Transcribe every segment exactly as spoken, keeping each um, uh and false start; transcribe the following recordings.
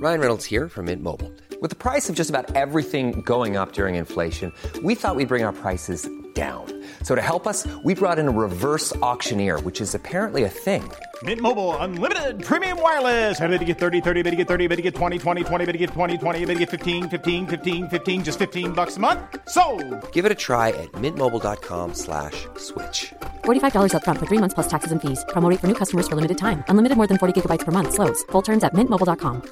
Ryan Reynolds here from Mint Mobile. With the price of just about everything going up during inflation, we thought we'd bring our prices down. So to help us, we brought in a reverse auctioneer, which is apparently a thing. Mint Mobile Unlimited Premium Wireless. How to get thirty, thirty, how to get thirty, how to get twenty, twenty, twenty, how to get twenty, twenty, how to get fifteen, fifteen, fifteen, fifteen, just fifteen bucks a month? Sold! Give it a try at mintmobile.com slash switch. forty-five dollars up front for three months plus taxes and fees. Promo rate for new customers for limited time. Unlimited more than forty gigabytes per month. Slows full terms at mint mobile dot com.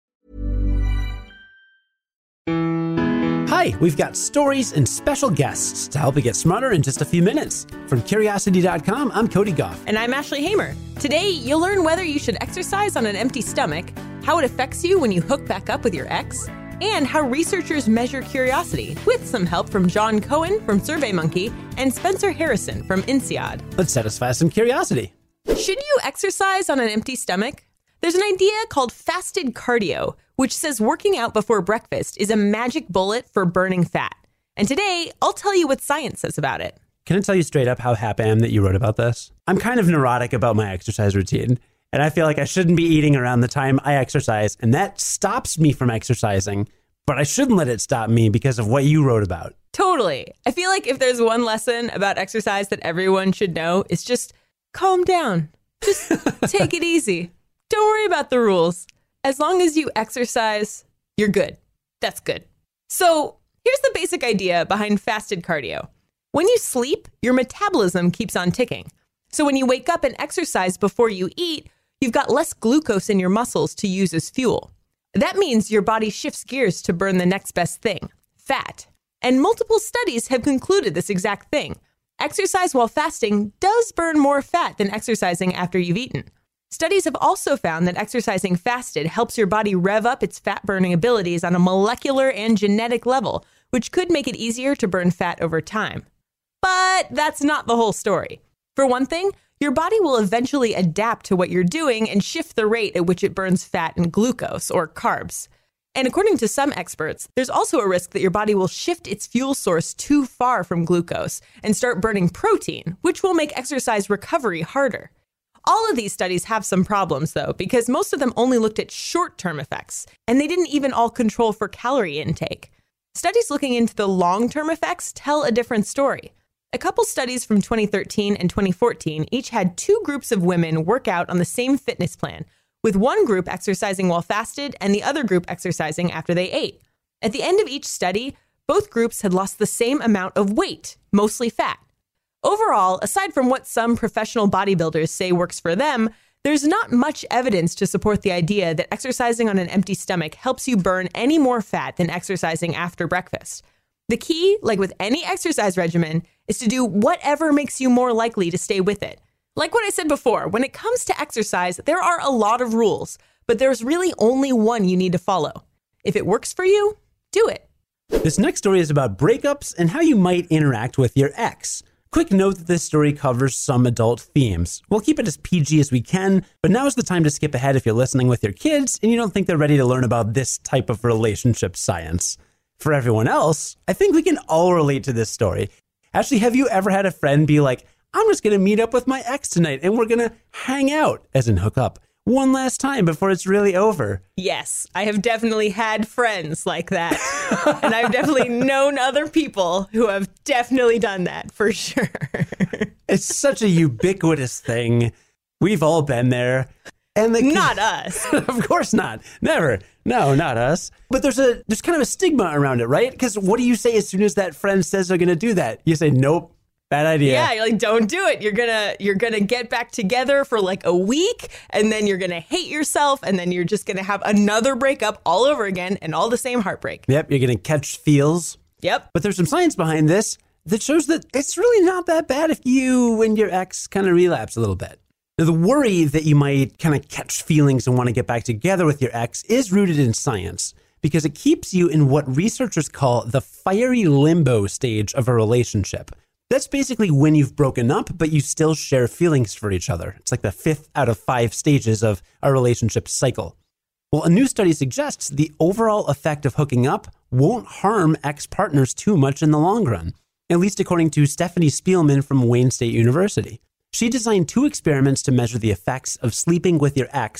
Hi, we've got stories and special guests to help you get smarter in just a few minutes. From Curiosity dot com, I'm Cody Goff. And I'm Ashley Hamer. Today, you'll learn whether you should exercise on an empty stomach, how it affects you when you hook back up with your ex, and how researchers measure curiosity, with some help from John Cohen from SurveyMonkey and Spencer Harrison from INSEAD. Let's satisfy some curiosity. Should you exercise on an empty stomach? There's an idea called fasted cardio, which says working out before breakfast is a magic bullet for burning fat. And today, I'll tell you what science says about it. Can I tell you straight up how happy I am that you wrote about this? I'm kind of neurotic about my exercise routine, and I feel like I shouldn't be eating around the time I exercise, and that stops me from exercising, but I shouldn't let it stop me because of what you wrote about. Totally. I feel like if there's one lesson about exercise that everyone should know, it's just calm down. Just take it easy. Don't worry about the rules. As long as you exercise, you're good. That's good. So here's the basic idea behind fasted cardio. When you sleep, your metabolism keeps on ticking. So when you wake up and exercise before you eat, you've got less glucose in your muscles to use as fuel. That means your body shifts gears to burn the next best thing, fat. And multiple studies have concluded this exact thing. Exercise while fasting does burn more fat than exercising after you've eaten. Studies have also found that exercising fasted helps your body rev up its fat-burning abilities on a molecular and genetic level, which could make it easier to burn fat over time. But that's not the whole story. For one thing, your body will eventually adapt to what you're doing and shift the rate at which it burns fat and glucose, or carbs. And according to some experts, there's also a risk that your body will shift its fuel source too far from glucose and start burning protein, which will make exercise recovery harder. All of these studies have some problems, though, because most of them only looked at short-term effects, and they didn't even all control for calorie intake. Studies looking into the long-term effects tell a different story. A couple studies from twenty thirteen and twenty fourteen each had two groups of women work out on the same fitness plan, with one group exercising while fasted and the other group exercising after they ate. At the end of each study, both groups had lost the same amount of weight, mostly fat. Overall, aside from what some professional bodybuilders say works for them, there's not much evidence to support the idea that exercising on an empty stomach helps you burn any more fat than exercising after breakfast. The key, like with any exercise regimen, is to do whatever makes you more likely to stay with it. Like what I said before, when it comes to exercise, there are a lot of rules, but there's really only one you need to follow. If it works for you, do it. This next story is about breakups and how you might interact with your ex. Quick note that this story covers some adult themes. We'll keep it as P G as we can, but now is the time to skip ahead if you're listening with your kids and you don't think they're ready to learn about this type of relationship science. For everyone else, I think we can all relate to this story. Ashley, have you ever had a friend be like, I'm just going to meet up with my ex tonight and we're going to hang out, as in hook up, one last time before it's really over? Yes, I have definitely had friends like that. And I've definitely known other people who have definitely done that, for sure. It's such a ubiquitous thing. We've all been there. And the, not us. Of course not. Never. No, not us. But there's a there's kind of a stigma around it, right? Because what do you say as soon as that friend says they're going to do that? You say, nope. Bad idea. Yeah, you're like, don't do it. You're gonna you're gonna get back together for like a week, and then you're gonna hate yourself, and then you're just gonna have another breakup all over again, and all the same heartbreak. Yep, you're gonna catch feels. Yep. But there's some science behind this that shows that it's really not that bad if you and your ex kind of relapse a little bit. Now, the worry that you might kind of catch feelings and want to get back together with your ex is rooted in science, because it keeps you in what researchers call the fiery limbo stage of a relationship. That's basically when you've broken up, but you still share feelings for each other. It's like the fifth out of five stages of a relationship cycle. Well, a new study suggests the overall effect of hooking up won't harm ex-partners too much in the long run, at least according to Stephanie Spielman from Wayne State University. She designed two experiments to measure the effects of sleeping with your ex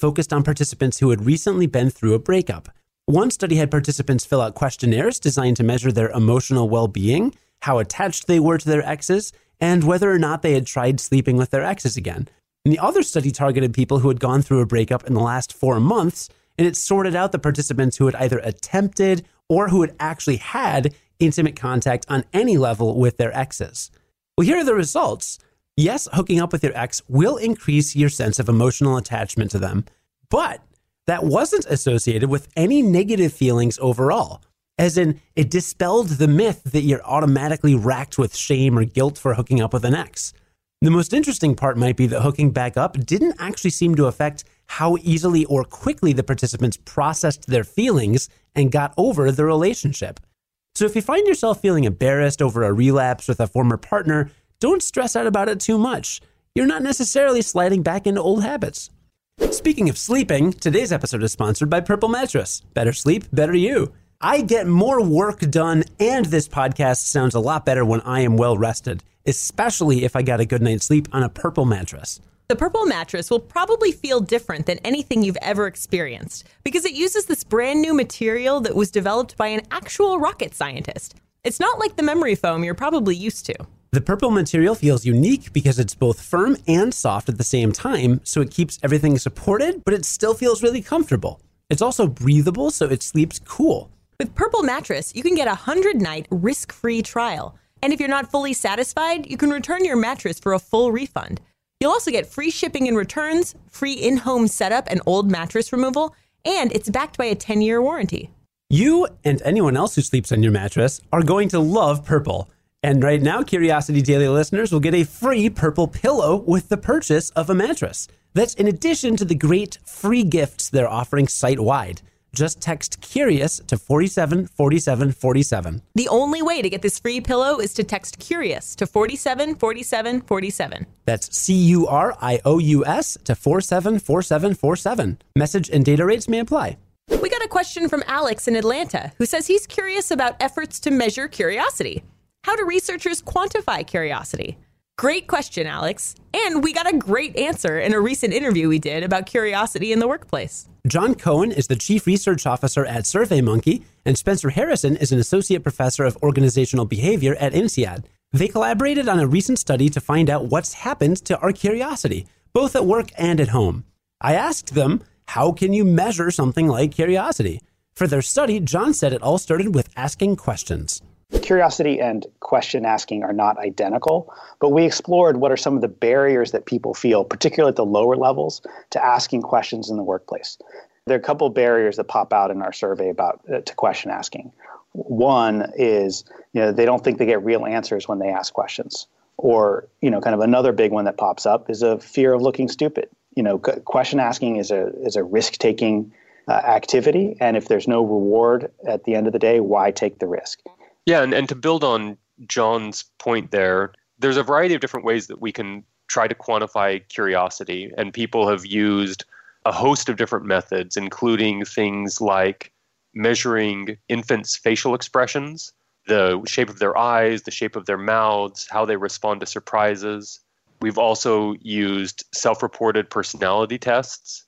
focused on participants who had recently been through a breakup. One study had participants fill out questionnaires designed to measure their emotional well-being, how attached they were to their exes, and whether or not they had tried sleeping with their exes again. And the other study targeted people who had gone through a breakup in the last four months, and it sorted out the participants who had either attempted or who had actually had intimate contact on any level with their exes. Well, here are the results. Yes, hooking up with your ex will increase your sense of emotional attachment to them, but that wasn't associated with any negative feelings overall. As in, it dispelled the myth that you're automatically racked with shame or guilt for hooking up with an ex. The most interesting part might be that hooking back up didn't actually seem to affect how easily or quickly the participants processed their feelings and got over the relationship. So if you find yourself feeling embarrassed over a relapse with a former partner, don't stress out about it too much. You're not necessarily sliding back into old habits. Speaking of sleeping, today's episode is sponsored by Purple Mattress. Better sleep, better you. I get more work done, and this podcast sounds a lot better when I am well rested, especially if I got a good night's sleep on a Purple mattress. The Purple mattress will probably feel different than anything you've ever experienced because it uses this brand new material that was developed by an actual rocket scientist. It's not like the memory foam you're probably used to. The Purple material feels unique because it's both firm and soft at the same time, so it keeps everything supported, but it still feels really comfortable. It's also breathable, so it sleeps cool. With Purple Mattress, you can get a one hundred night risk-free trial. And if you're not fully satisfied, you can return your mattress for a full refund. You'll also get free shipping and returns, free in-home setup and old mattress removal, and it's backed by a ten year warranty. You and anyone else who sleeps on your mattress are going to love Purple. And right now, Curiosity Daily listeners will get a free Purple pillow with the purchase of a mattress. That's in addition to the great free gifts they're offering site-wide. Just text CURIOUS to four seven four seven four seven. The only way to get this free pillow is to text CURIOUS to four seven four seven four seven. That's C U R I O U S to four seven four seven four seven. Message and data rates may apply. We got a question from Alex in Atlanta, who says he's curious about efforts to measure curiosity. How do researchers quantify curiosity? Great question, Alex. And we got a great answer in a recent interview we did about curiosity in the workplace. John Cohen is the Chief Research Officer at SurveyMonkey, and Spencer Harrison is an Associate Professor of Organizational Behavior at INSEAD. They collaborated on a recent study to find out what's happened to our curiosity, both at work and at home. I asked them, how can you measure something like curiosity? For their study, John said it all started with asking questions. Curiosity and question asking are not identical, but we explored what are some of the barriers that people feel, particularly at the lower levels, to asking questions in the workplace. There are a couple of barriers that pop out in our survey about uh, to question asking. One is, you know, they don't think they get real answers when they ask questions. Or, you know, kind of another big one that pops up is a fear of looking stupid. You know, c- question asking is a is a risk-taking uh, activity, and if there's no reward at the end of the day, why take the risk? Yeah, and, and to build on John's point there, there's a variety of different ways that we can try to quantify curiosity, and people have used a host of different methods, including things like measuring infants' facial expressions, the shape of their eyes, the shape of their mouths, how they respond to surprises. We've also used self-reported personality tests,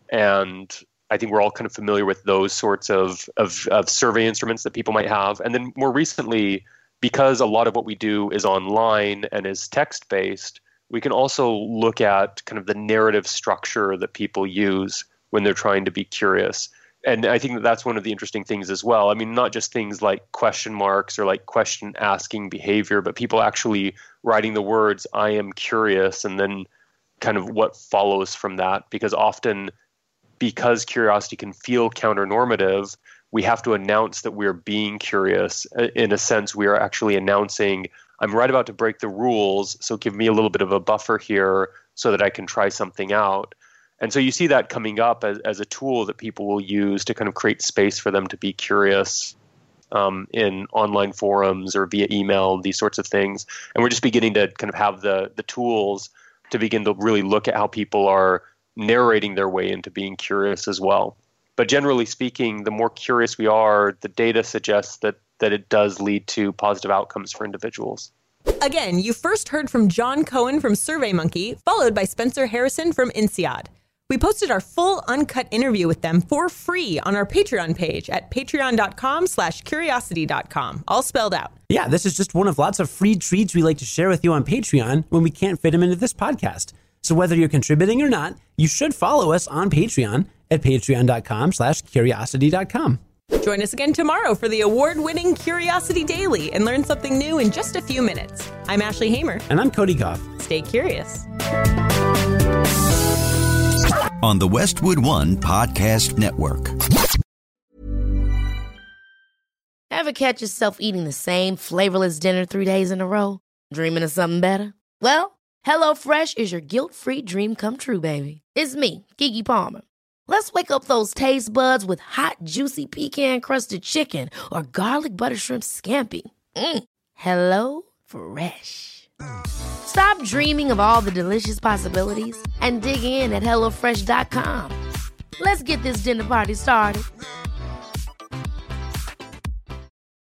and I think we're all kind of familiar with those sorts of, of, of survey instruments that people might have. And then more recently, because a lot of what we do is online and is text-based, we can also look at kind of the narrative structure that people use when they're trying to be curious. And I think that that's one of the interesting things as well. I mean, not just things like question marks or like question asking behavior, but people actually writing the words, I am curious, and then kind of what follows from that. Because often, because curiosity can feel counternormative, we have to announce that we're being curious. In a sense, we are actually announcing, I'm right about to break the rules, so give me a little bit of a buffer here so that I can try something out. And so you see that coming up as, as a tool that people will use to kind of create space for them to be curious um, in online forums or via email, these sorts of things. And we're just beginning to kind of have the the tools to begin to really look at how people are narrating their way into being curious as well. But generally speaking, the more curious we are, the data suggests that that it does lead to positive outcomes for individuals. Again, you first heard from John Cohen from SurveyMonkey, followed by Spencer Harrison from INSEAD. We posted our full uncut interview with them for free on our Patreon page at patreon.com slash curiosity.com, all spelled out. Yeah, this is just one of lots of free treats we like to share with you on Patreon when we can't fit them into this podcast. So whether you're contributing or not, you should follow us on Patreon at patreon.com slash curiosity.com. Join us again tomorrow for the award-winning Curiosity Daily and learn something new in just a few minutes. I'm Ashley Hamer. And I'm Cody Goff. Stay curious. On the Westwood One Podcast Network. Ever catch yourself eating the same flavorless dinner three days in a row? Dreaming of something better? Well, HelloFresh is your guilt-free dream come true, baby. It's me, Keke Palmer. Let's wake up those taste buds with hot, juicy pecan-crusted chicken or garlic butter shrimp scampi. Mm. Hello Fresh. Stop dreaming of all the delicious possibilities and dig in at hello fresh dot com. Let's get this dinner party started.